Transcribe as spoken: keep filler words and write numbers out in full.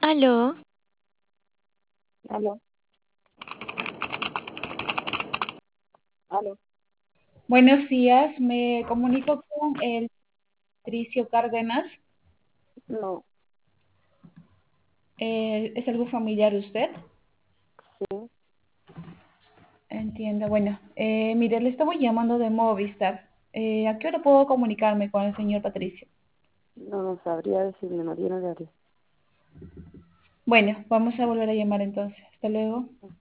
Aló, Aló, aló. Buenos días, me comunico con el Patricio Cárdenas. No, Eh, ¿es algún familiar de usted? sí, Entiendo. Bueno, eh, mire, le estamos llamando de Movistar. Eh, ¿a qué hora puedo comunicarme con el señor Patricio? no, no sabría decirle, no tiene horario. Bueno, vamos a volver a llamar entonces. Hasta luego.